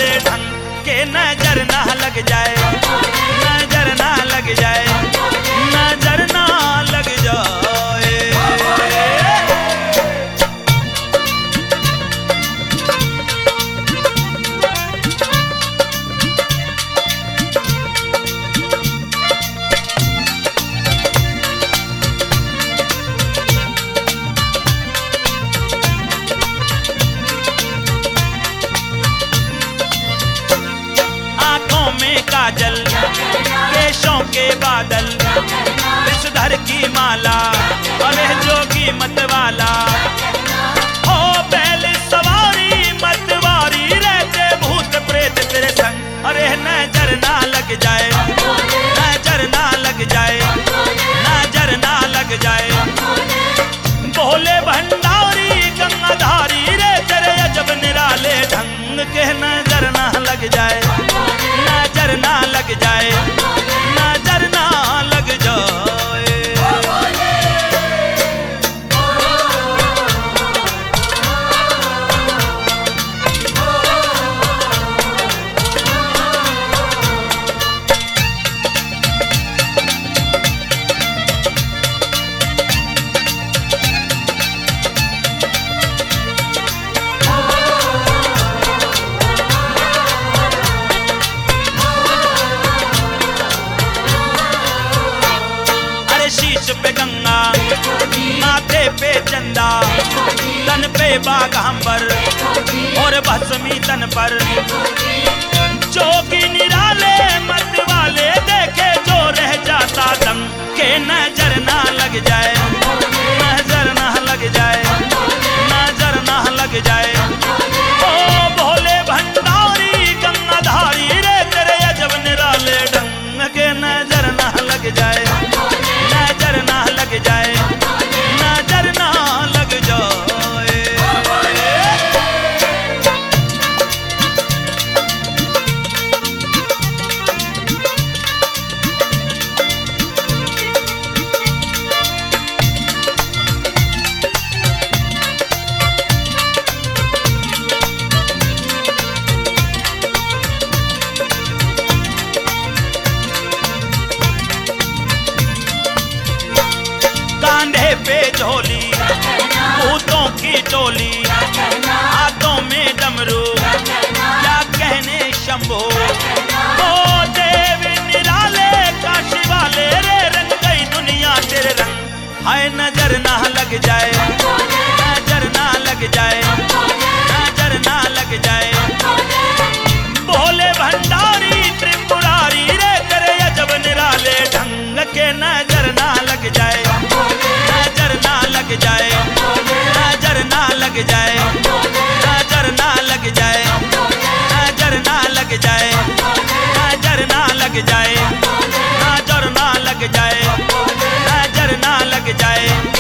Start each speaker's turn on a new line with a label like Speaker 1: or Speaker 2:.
Speaker 1: निराले ढंग के नजर ना लग जाए, नजर ना लग जाए, नजर ना लग जाए। आंखों में काजल, केशों के बादल, विषधर की माला, अरे जोगी मतवाला हो बैल सवारी मतवारी, रहते भूत प्रेत तेरे संग, अरे नजर ना लग जाए, नजर ना लग जाए, नजर ना लग जाए। भोले भंडारी गंगाधारी रे तेरे अजब निराले ढंग के नजर ना लग जाए, नजर ना लग जाए, नजर ना लग जाए। शीश पे गंगा, माथे पे चंदा, तन पे बाघांबर और भस्मी तन पर, जोगी निराले मत वाले देखे जो रह जाता दम के नजर ना लग जाए, नजर ना लग जाए, नजर ना लग जाए। ओ भोले भंडारी गंगाधारी रे तेरे अजब निराले ढंग के नजर ना लग जाए, नजर ना लग जाए, नजर ना लग जाए। कांधे पे झोली, भूतों की टोली, हाथों में डमरू, क्या कहने शंभो। ओ देव निराले काशी वाले रे रंग गई दुनिया तेरे रंग, हाय नजर ना लग जाए, नजर ना लग जाए, नजर ना लग जाए। भोले भंडारी त्रिपुरारी रे तेरे अजब निराले ढंग के नजर ना लग जाए, नजर ना लग जाए, नजर ना लग जाए, नजर ना लग जाए, नजर ना लग जाए, नजर ना लग जाए, नजर ना लग जाए, नजर ना लग जाए।